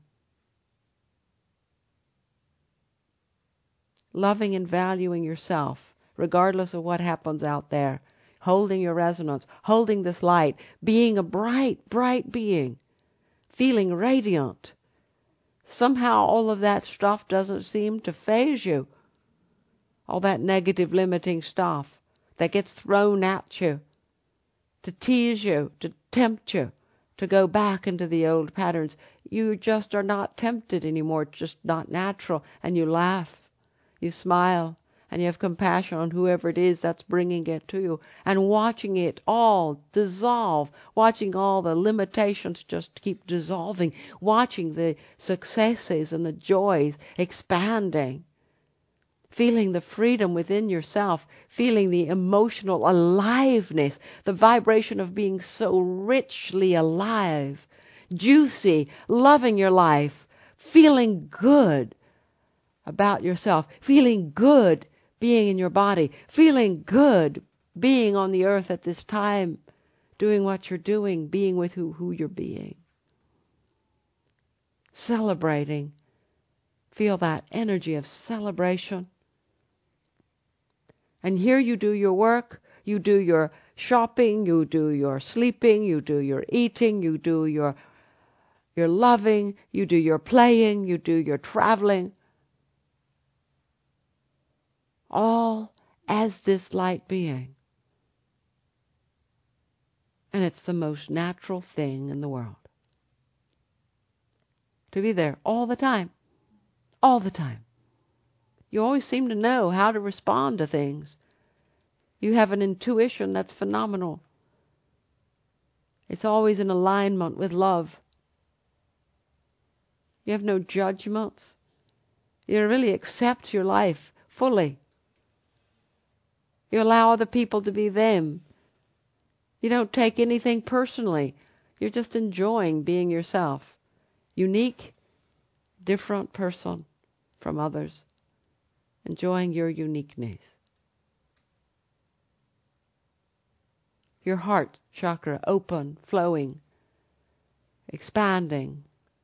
Loving and valuing yourself, regardless of what happens out there. Holding your resonance, holding this light, being a bright, bright being, feeling radiant. Somehow all of that stuff doesn't seem to faze you. All that negative, limiting stuff that gets thrown at you to tease you, to tempt you, to go back into the old patterns. You just are not tempted anymore. It's just not natural. And you laugh, you smile, and you have compassion on whoever it is that's bringing it to you. And watching it all dissolve, watching all the limitations just keep dissolving, watching the successes and the joys expanding. Feeling the freedom within yourself, feeling the emotional aliveness, the vibration of being so richly alive, juicy, loving your life, feeling good about yourself, feeling good being in your body, feeling good being on the earth at this time, doing what you're doing, being with who, who you're being. celebrating. Feel that energy of celebration. And here you do your work, you do your shopping, you do your sleeping, you do your eating, you do your your loving, you do your playing, you do your traveling. All as this light being. And it's the most natural thing in the world. To be there all the time. All the time. You always seem to know how to respond to things. You have an intuition that's phenomenal. It's always in alignment with love. You have no judgments. You really accept your life fully. You allow other people to be them. You don't take anything personally. You're just enjoying being yourself. Unique, different person from others. Enjoying your uniqueness. Your heart chakra open, flowing, expanding.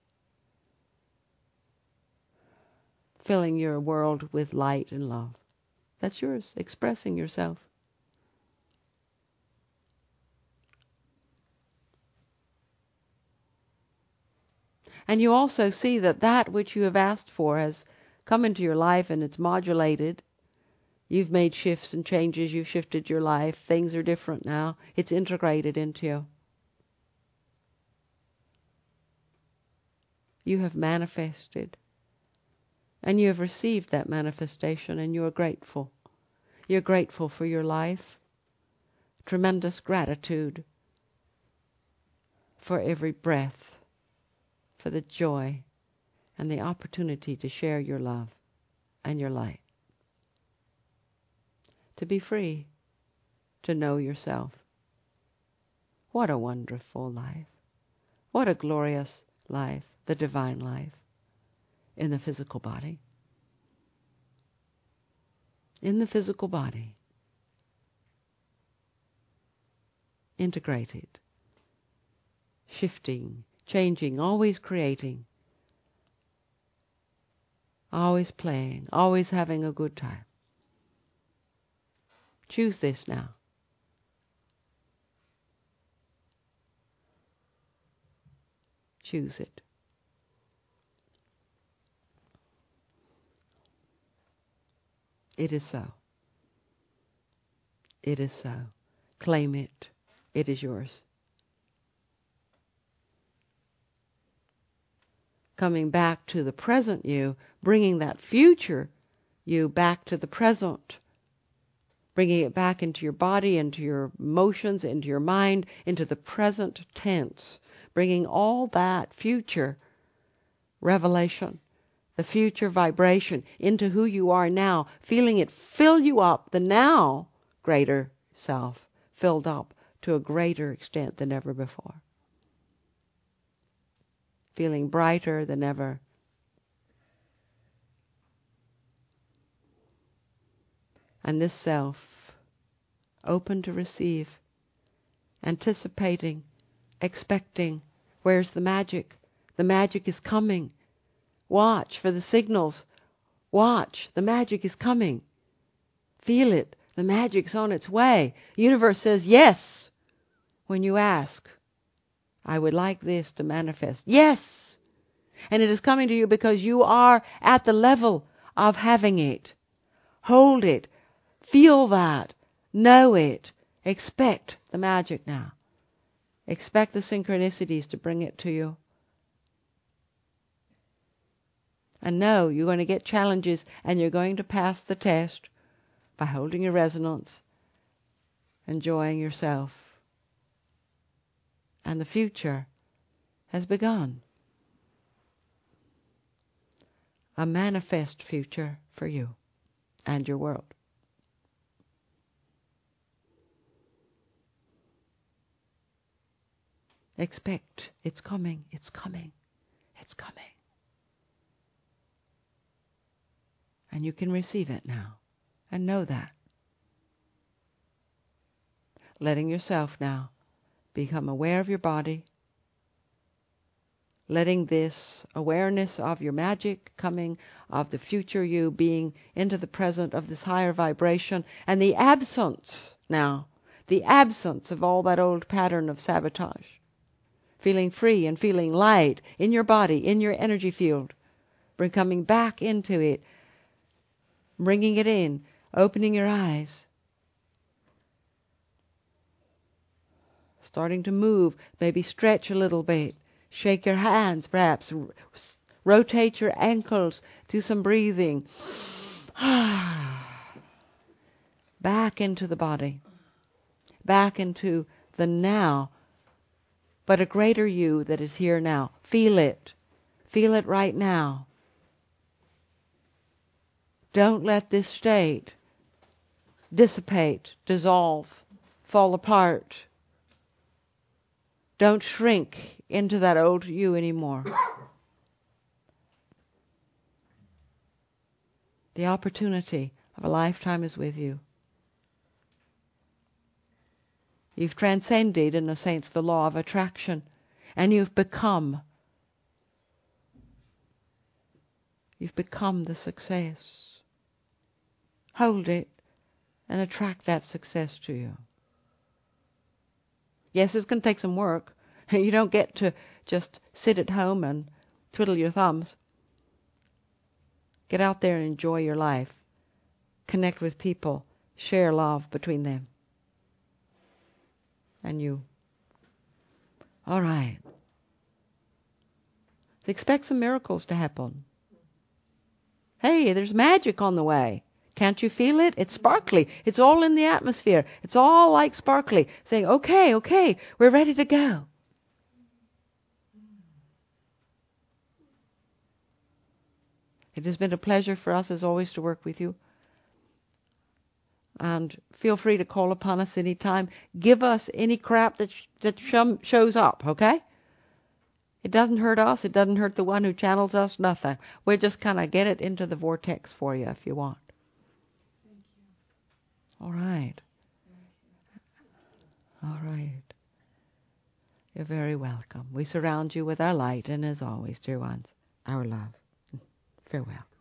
Filling your world with light and love. That's yours, expressing yourself. And you also see that that which you have asked for has come into your life and it's modulated. You've made shifts and changes, you've shifted your life, things are different now. It's integrated into you. You have manifested. And you have received that manifestation and you are grateful. You're grateful for your life. Tremendous gratitude for every breath, for the joy and the opportunity to share your love and your light. To be free, to know yourself. What a wonderful life. What a glorious life, the divine life. In the physical body. In the physical body. Integrated. Shifting, changing, always creating. Always playing, always having a good time. Choose this now. Choose it. It is so. It is so. Claim it. It is yours. Coming back to the present you, bringing that future you back to the present. Bringing it back into your body, into your emotions, into your mind, into the present tense. Bringing all that future revelation, the future vibration into who you are now, feeling it fill you up, the now greater self, filled up to a greater extent than ever before. Feeling brighter than ever. And this self, open to receive, anticipating, expecting. Where's the magic? The magic is coming. Watch for the signals. Watch, the magic is coming. Feel it. The magic's on its way. The universe says yes when you ask. I would like this to manifest. Yes! And it is coming to you because you are at the level of having it. Hold it. Feel that. Know it. Expect the magic now. Expect the synchronicities to bring it to you. And know you're going to get challenges and you're going to pass the test by holding your resonance, enjoying yourself. And the future has begun. A manifest future for you and your world. Expect. It's coming. It's coming. It's coming. And you can receive it now. And know that. Letting yourself now become aware of your body. letting this awareness of your magic coming, of the future you being into the present of this higher vibration, and the absence now, the absence of all that old pattern of sabotage. Feeling free and feeling light in your body, in your energy field. Bring coming back into it, bringing it in, opening your eyes. Starting to move, maybe stretch a little bit. Shake your hands, perhaps. R- rotate your ankles. Do some breathing. Back into the body. Back into the now. But a greater you that is here now. Feel it. Feel it right now. Don't let this state dissipate, dissolve, fall apart. Don't shrink into that old you anymore. The opportunity of a lifetime is with you. You've transcended, in a sense, the law of attraction, and you've become. You've become the success. Hold it and attract that success to you. Yes, it's going to take some work. You don't get to just sit at home and twiddle your thumbs. Get out there and enjoy your life. Connect with people. Share love between them and you. All right. Expect some miracles to happen. Hey, there's magic on the way. Can't you feel it? It's sparkly. It's all in the atmosphere. It's all like sparkly. Saying, okay, okay, we're ready to go. It has been a pleasure for us, as always, to work with you. And feel free to call upon us anytime. Give us any crap that sh- that sh- shows up, okay? It doesn't hurt us. It doesn't hurt the one who channels us. Nothing. We'll just kind of get it into the vortex for you if you want. Thank you. All right. All right. You're very welcome. We surround you with our light, and as always, dear ones, our love. Farewell.